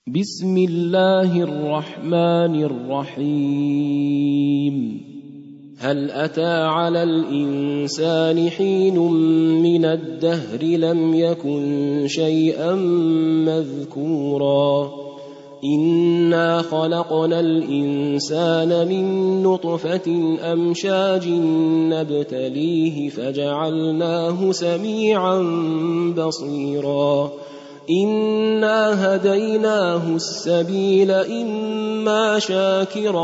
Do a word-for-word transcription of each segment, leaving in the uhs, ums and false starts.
بسم الله الرحمن الرحيم هل أتى على الإنسان حين من الدهر لم يكن شيئا مذكورا إنا خلقنا الإنسان من نطفة أمشاج نبتليه فجعلناه سميعا بصيرا إنا هديناه السبيل إما شاكرا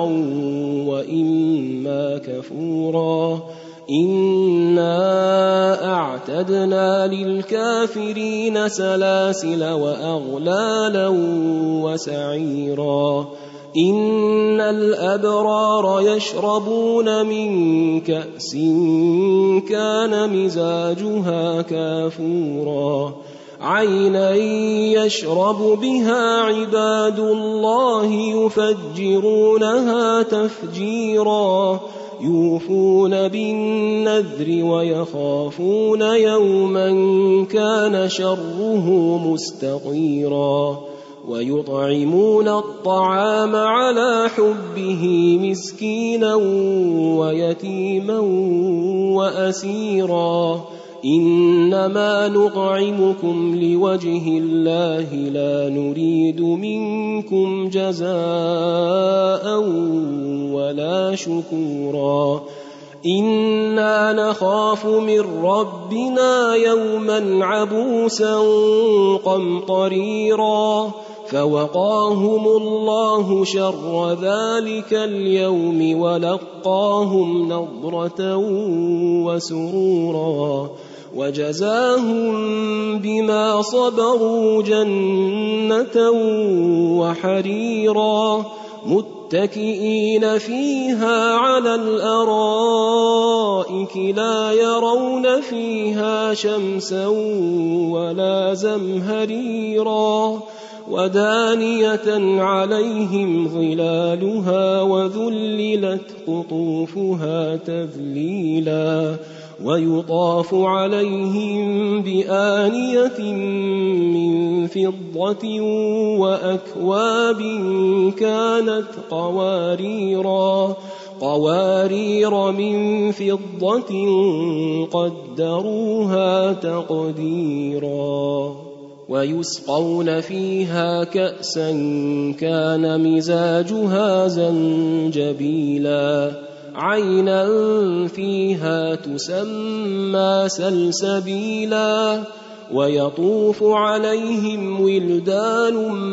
وإما كفورا إنا أعتدنا للكافرين سلاسل وأغلالا وسعيرا إن الأبرار يشربون من كأس كان مزاجها كافورا عينا يشرب بها عباد الله يفجرونها تفجيرا يوفون بالنذر ويخافون يوما كان شره مستطيرا ويطعمون الطعام على حبه مسكينا ويتيما وأسيرا إنما نطعمكم لوجه الله لا نريد منكم جزاء ولا شكورا إنا نخاف من ربنا يوما عبوسا قمطريرا فوقاهم الله شر ذلك اليوم ولقاهم نضرة وسرورا وجزاهم بما صبروا جنة وحريرا متكئين فيها على الأرائك لا يرون فيها شمسا ولا زمهريرا ودانية عليهم ظلالها وذللت قطوفها تذليلا ويطاف عليهم بآنية من فضة وأكواب كانت قواريرا قوارير من فضة قدروها تقديرا ويسقون فيها كأسا كان مزاجها زنجبيلا عينا فيها تسمى سلسبيلا ويطوف عليهم ولدان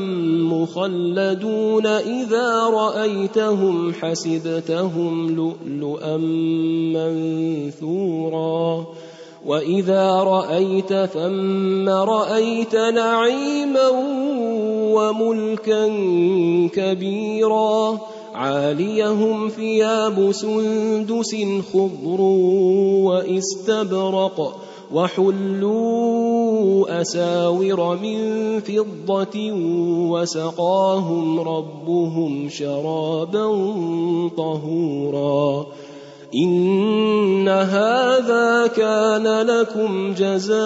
مخلدون إذا رأيتهم حسبتهم لؤلؤا منثورا وإذا رأيت ثم رأيت نعيما وملكا كبيرا عاليهم ثياب سندس خضر واستبرق وحلوا أساور من فضة وسقاهم ربهم شرابا طهورا إن هذا كان لكم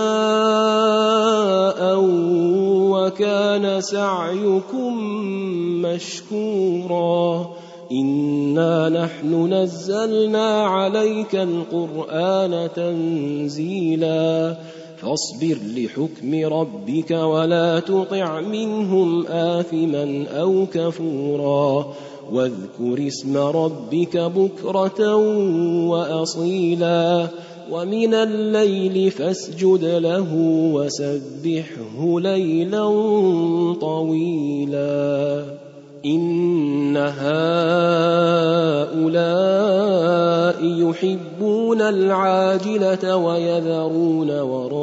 جزاء وكان سعيكم مشكورا إنا نحن نزلنا عليك القرآن تنزيلا فاصبر لحكم ربك ولا تطع منهم آثما أو كفورا واذكر اسم ربك بكرة وأصيلا ومن الليل فاسجد له وسبحه ليلا طويلا إن هؤلاء يحبون العاجلة ويذرون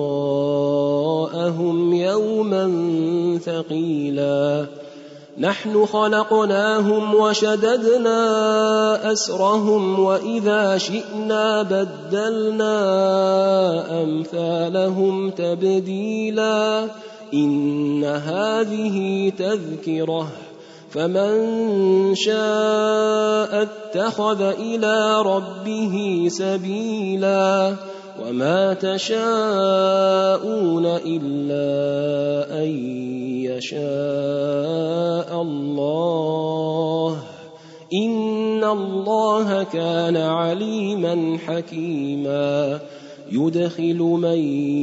وراءهم يوما ثقيلا نحن خلقناهم وشددنا أسرهم وإذا شئنا بدلنا أمثالهم تبديلا إن هذه تذكرة فمن شاء اتخذ إلى ربه سبيلا وما تشاءون إلا أن يشاء الله كان عليما حكيما يدخل من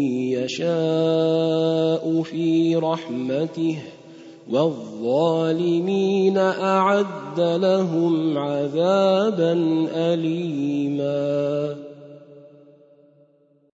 يشاء في رحمته والظالمين أعد لهم عذابا أليما.